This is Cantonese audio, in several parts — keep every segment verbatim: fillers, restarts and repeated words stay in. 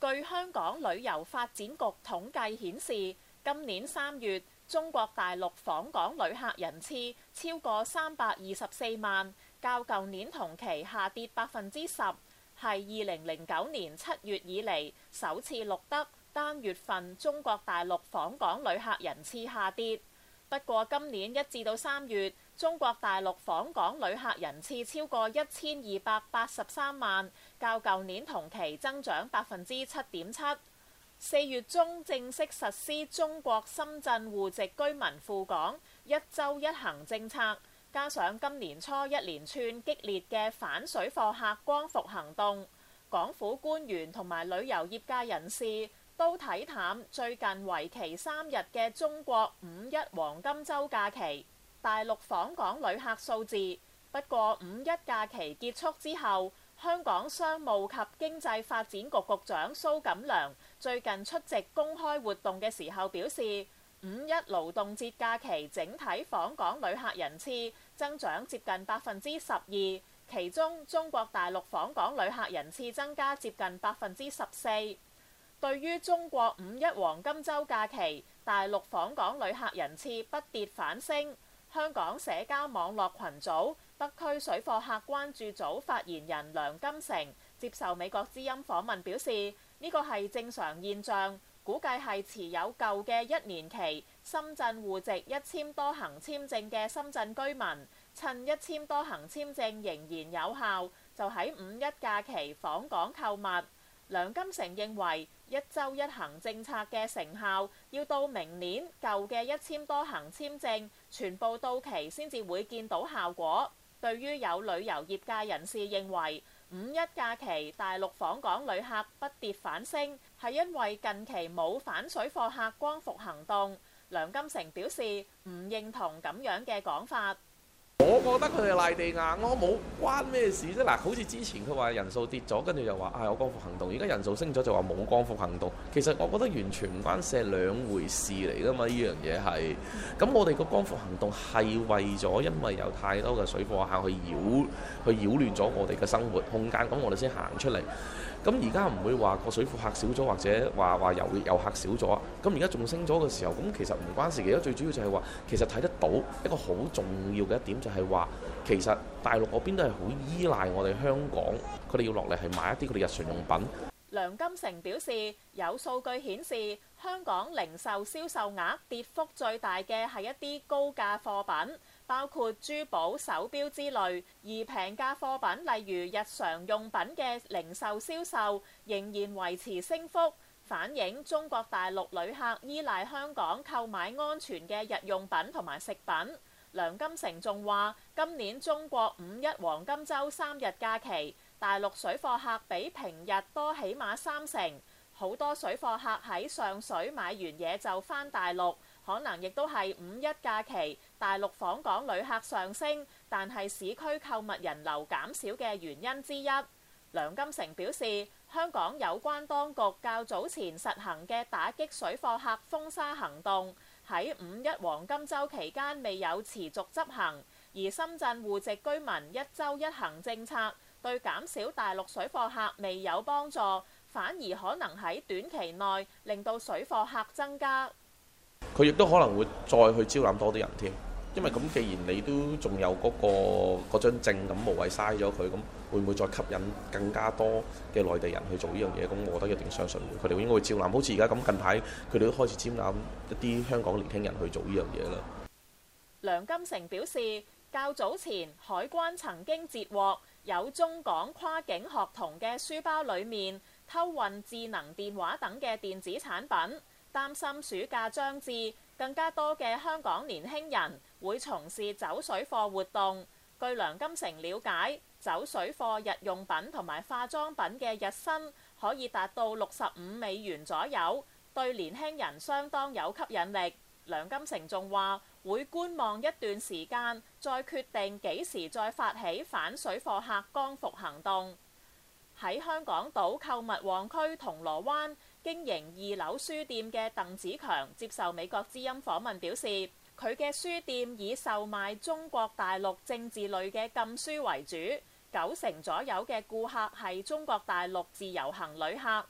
據香港旅遊發展局統計顯示，今年三月中國大陸訪港旅客人次超過三百二十四萬，較舊年同期下跌百分之十，係二零零九年七月以嚟首次錄得單月份中國大陸訪港旅客人次下跌。不過今年一至到三月，中國大陸訪港旅客人次超過一千二百八十三萬，較舊年同期增長百分之七點七。四月中正式實施中國深圳戶籍居民赴港一週一行政策，加上今年初一連串激烈嘅反水貨客光復行動，港府官員同埋旅遊業界人士都睇淡最近為期三日嘅中國五一黃金週假期大陸訪港旅客數字。不過五一假期結束之後，香港商務及經濟發展局局長蘇錦良最近出席公開活動嘅時候表示，五一勞動節假期整體訪港旅客人次增長接近百分之十二，其中中國大陸訪港旅客人次增加接近百分之十四。對於中國五一黃金週假期大陸訪港旅客人次不跌反升，香港社交網絡群組北區水貨客關注組發言人梁金成接受美國之音訪問表示，呢個係正常現象，估計係持有舊嘅一年期深圳戶籍一簽多行簽證嘅深圳居民，趁一簽多行簽證仍然有效，就喺五一假期訪港購物。梁金成認為，一週一行政策嘅成效要到明年舊嘅一簽多行簽證全部到期先至會見到效果。對於有旅遊業界人士認為五一假期大陸訪港旅客不跌反升，係因為近期冇反水貨客光復行動，梁金成表示唔認同咁樣嘅講法。 我覺得佢哋賴地硬咯，冇關咩事啫。嗱，好似之前佢話人數跌咗，跟住又話啊有光復行動，而家人數升咗就話冇光復行動。其實我覺得完全唔關事，係兩回事嚟㗎嘛。呢樣嘢係咁，我哋個光復行動係為咗因為有太多嘅水貨客去擾去擾亂咗我哋嘅生活空間，咁我哋先行出嚟。咁而家唔會話個水貨客少咗，或者話話遊遊客少咗。咁而家仲升咗嘅時候，咁其實唔關事嘅。而家最主要就係話，其實睇得到一個好重要嘅一點就係話，其實大陸嗰邊都係好依賴我哋香港，佢哋要落嚟係買一啲佢哋日常用品。 梁金成表示，有數據顯示香港零售銷售額跌幅最大嘅係一啲高價貨品，包括珠寶、手錶之類，而平價貨品例如日常用品嘅零售銷售仍然維持升幅，反映中國大陸旅客依賴香港購買安全嘅日用品同埋食品。梁金成仲話，今年中國五一黃金週三日假期，大陸水貨客比平日多起碼三成，好多水貨客喺上水買完嘢就返大陸，可能亦都係五一假期大陸訪港旅客上升，但係市區購物人流減少嘅原因之一。梁金成表示，香港有關當局較早前實行嘅打擊水貨客封殺行動，喺五一黃金週期間未有持續執行，而深圳戶籍居民一週一行政策對減少大陸水貨客未有幫助，反而可能喺短期內令到水貨客增加。 佢亦都可能會再去招攬多啲人添，因為咁既然你都仲有嗰、嗰個嗰張證，咁無謂嘥咗佢，咁會唔會再吸引更加多嘅內地人去做呢樣嘢？咁我覺得一定相信會，佢哋應該會招攬。好似而家咁近排，佢哋都開始招攬一啲香港年輕人去做呢樣嘢啦。 梁金成表示，較早前海關曾經截獲有中港跨境學童嘅書包裡面偷運智能電話等嘅電子產品，擔心暑假將至，更加多嘅香港年輕人會從事走水貨活動。據梁金成了解，走水貨日用品同埋化妝品嘅日薪可以達到六十五美元左右，對年輕人相當有吸引力。梁金成仲話會觀望一段時間，再決定幾時再發起反水貨客光復行動。喺香港島購物旺區銅鑼灣經營二樓書店嘅鄧子強接受美國之音訪問表示，佢嘅書店以售賣中國大陸政治類嘅禁書為主，九成左右嘅顧客係中國大陸自由行旅客。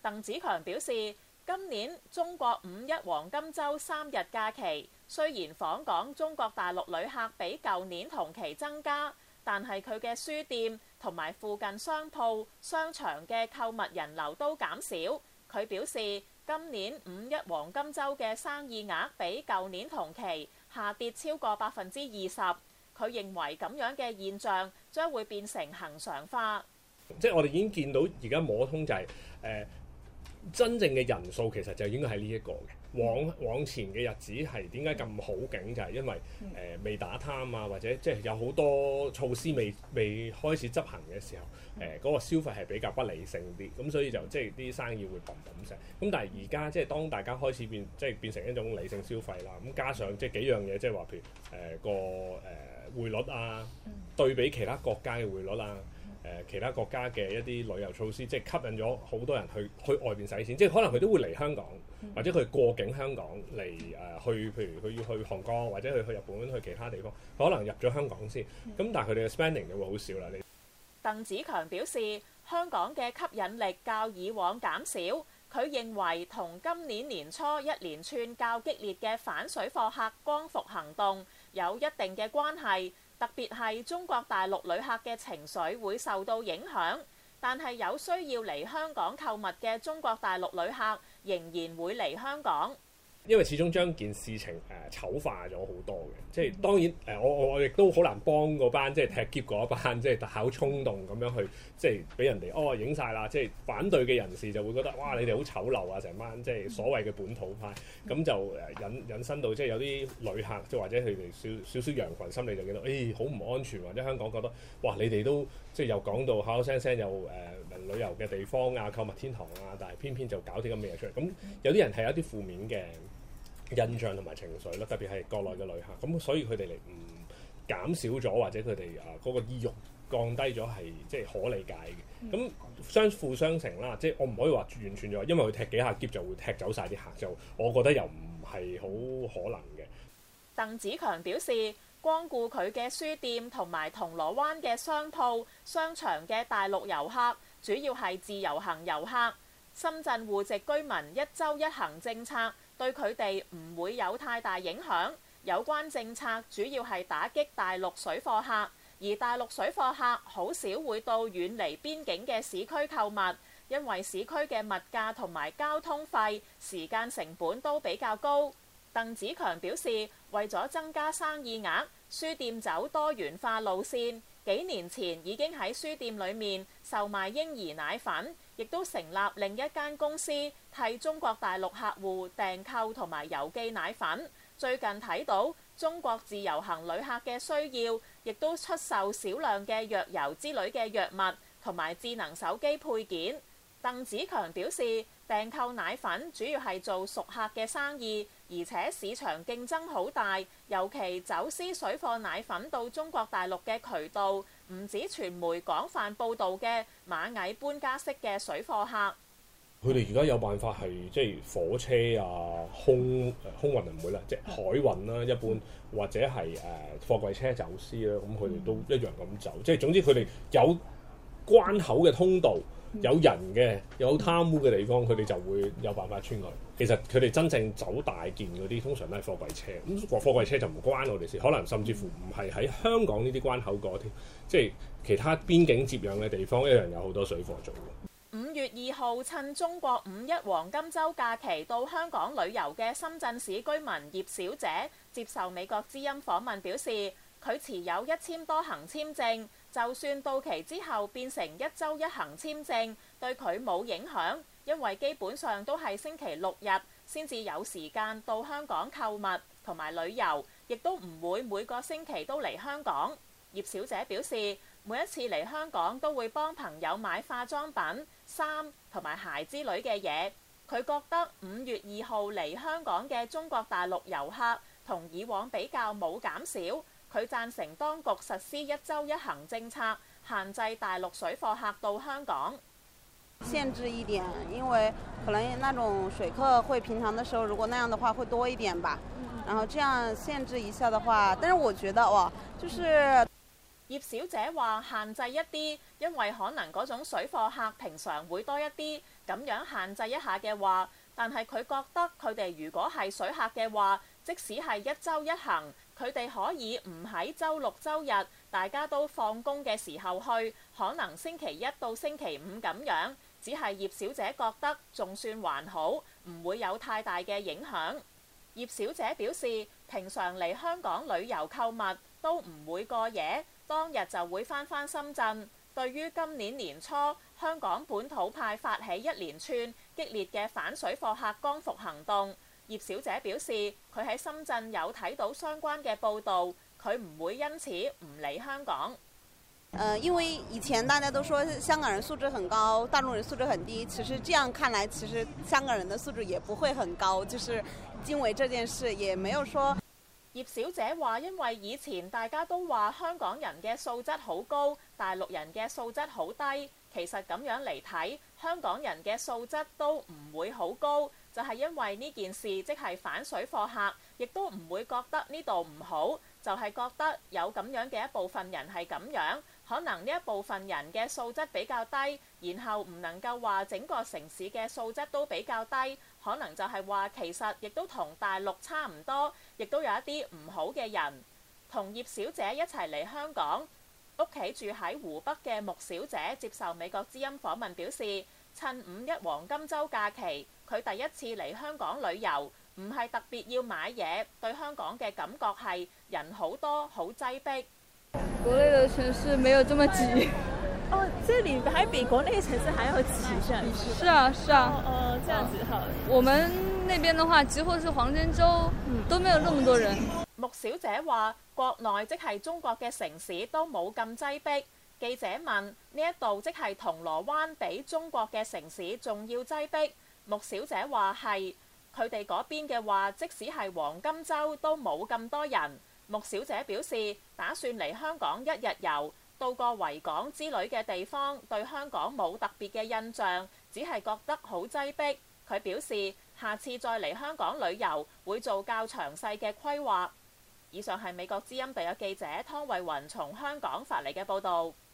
鄧子強表示，今年中國五一黃金週三日假期，雖然訪港中國大陸旅客比舊年同期增加，但係佢嘅書店同埋附近商鋪、商場嘅購物人流都減少。佢表示，今年五一黃金週嘅生意額比舊年同期下跌超過百分之二十。佢認為咁樣嘅現象將會變成恆常化。 即係我哋已經見到而家摸通就係、是、誒、呃、真正嘅人數其實就應該係呢一個嘅。往往前嘅日子係點解咁好景？就係、是、因為誒、呃、未打貪啊，或者即係有好多措施未未開始執行嘅時候，誒、呃、嗰、那個消費係比較不理性啲，咁所以就即係啲生意會砰砰聲。咁但係而家即係當大家開始變即係變成一種理性消費啦，咁加上即係幾樣嘢，即係話譬如誒、呃、個誒、呃、匯率啊，對比其他國家嘅匯率啊。誒其他國家嘅一啲旅遊措施，即係吸引咗好多人去去外邊使錢，即係可能佢都會嚟香港，或者佢過境香港嚟誒、呃、去，譬如佢要去韓國或者去去日本去其他地方，佢可能入咗香港先，咁但係佢哋嘅 spending 就會好少啦。你鄧子強表示，香港嘅吸引力較以往減少，佢認為同今年年初一連串較激烈嘅反水貨客光復行動有一定嘅關係。特別係中國大陸旅客嘅情緒會受到影響，但係有需要嚟香港購物嘅中國大陸旅客仍然會嚟香港。 因為始終將件事情誒、呃、醜化咗好多嘅，即係當然誒、呃，我我我亦都好難幫嗰班即係踢劫嗰班，即係好衝動咁樣去，即係俾人哋哦影晒啦，即係反對嘅人士就會覺得哇你哋好醜陋啊，成班即係所謂嘅本土派，咁就誒引引申到即係有啲旅客，即係或者佢哋少少少羊群心理就覺得誒好唔安全，或者香港覺得哇你哋都即係又講到口口聲聲又誒、呃、旅遊嘅地方啊、購物天堂啊，但係偏偏就搞啲咁嘅嘢出嚟，咁有啲人係有啲負面嘅印象同埋情緒咯，特別係國內嘅旅客，咁所以佢哋嚟唔減少咗，或者佢哋啊嗰個意欲降低咗，係即係可理解嘅。咁相輔相成啦，即係我唔可以話完全就話，因為佢踢幾下劫就會踢走晒啲客，就我覺得又唔係好可能嘅。 鄧子強表示，光顧佢嘅書店同埋銅鑼灣嘅商鋪、商場嘅大陸遊客，主要係自由行遊客。深圳戶籍居民一週一行政策對佢哋唔會有太大影響。有關政策主要係打擊大陸水貨客，而大陸水貨客好少會到遠離邊境嘅市區購物，因為市區嘅物價同埋交通費、時間成本都比較高。鄧子強表示，為咗增加生意額，書店走多元化路線，幾年前已經喺書店裏面售賣嬰兒奶粉，亦都成立另一間公司替中國大陸客戶訂購同埋郵寄奶粉。最近睇到中國自由行旅客嘅需要，亦都出售少量嘅藥油之類嘅藥物同埋智能手機配件。鄧子強表示，訂購奶粉主要係做熟客嘅生意，而且市場競爭好大，尤其走私水貨奶粉到中國大陸嘅渠道，唔止傳媒廣泛報導嘅螞蟻搬家式嘅水貨客。 佢哋而家有辦法係即係火車啊、空空運唔會啦，即係海運啦，一般或者係誒、呃、貨櫃車走私啦，咁佢哋都一樣咁走。即係總之佢哋有關口嘅通道，有人嘅有貪污嘅地方，佢哋就會有辦法穿過。其實佢哋真正走大件嗰啲，通常都係貨櫃車。咁貨貨櫃車就唔關我哋事，可能甚至乎唔係喺香港呢啲關口嗰添，即係其他邊境接壤嘅地方，一樣有好多水貨做。 五月二號趁中國五一黃金週假期到香港旅遊嘅深圳市居民葉小姐接受美國之音訪問表示，佢持有一簽多行簽證，就算到期之後變成一週一行簽證，對佢冇影響，因為基本上都係星期六日先至有時間到香港購物同埋旅遊，亦都唔會每個星期都嚟香港。葉小姐表示，每一次嚟香港都會幫朋友買化妝品、衫同埋鞋之類嘅嘢。佢覺得五月二號嚟香港嘅中國大陸遊客同以往比較冇減少。佢贊成當局實施一週一行政策，限制大陸水貨客到香港。 限制一點，因為可能那種水客會平常的時候，如果那樣的話會多一點吧。然後這樣限制一下的話，但是我覺得哇，就是葉小姐話限制一啲，因為可能嗰種水貨客平常會多一啲， 咁樣限制一下嘅話，但係佢覺得佢哋如果係水客嘅話，即使係一週一行，佢哋可以唔喺週六週日大家都放工嘅時候去，可能星期一到星期五咁樣。只係葉小姐覺得仲算還好，唔會有太大嘅影響。葉小姐表示，平常嚟香港旅遊購物都唔會過夜，當日就會返返深圳。對於今年年初香港本土派發起一連串激烈嘅反水貨客光復行動，葉小姐表示佢喺深圳有睇到相關嘅報導，佢唔會因此唔嚟香港。 呃，因為以前大家都說香港人素質很高，大陸人素質很低。其實這樣看來，其實香港人的素質也不會很高。就是因為這件事，也沒有說。 葉小姐話，因為以前大家都話香港人嘅素質好高，大陸人嘅素質好低。其實咁樣嚟睇，香港人嘅素質都唔會好高，就係因為呢件事即係反水貨客，亦都唔會覺得呢度唔好，就係覺得有咁樣嘅一部分人係咁樣。可能呢一部分人嘅素質比較低，然後唔能夠話整個城市嘅素質都比較低，可能就係話其實亦都同大陸差唔多，亦都有一啲唔好嘅人。同葉小姐一齊嚟香港，屋企住喺湖北嘅穆小姐接受美國之音訪問表示，趁五一黃金週假期，佢第一次嚟香港旅遊，唔係特別要買嘢，對香港嘅感覺係人好多，好擠迫。 國內的城市沒有這麼擠。 哦，這裏還比國內城市還要擠，是啊。 是啊，是啊。 哦，哦這樣子好。 我們那邊的話，幾乎是黃金週，都沒有那麼多人。 穆小姐話：國內即係中國嘅城市都冇咁擠迫。記者問：呢一度即係銅鑼灣比中國嘅城市仲要擠迫？穆小姐話係，佢哋嗰邊嘅話，即使係黃金週都冇咁多人。穆小姐表示，打算嚟香港一日遊，到過維港之類嘅地方，對香港冇特別嘅印象，只係覺得好擠迫。佢表示，下次再嚟香港旅遊，會做較詳細嘅規劃。以上係美國之音特約記者湯慧雲從香港發嚟嘅報導。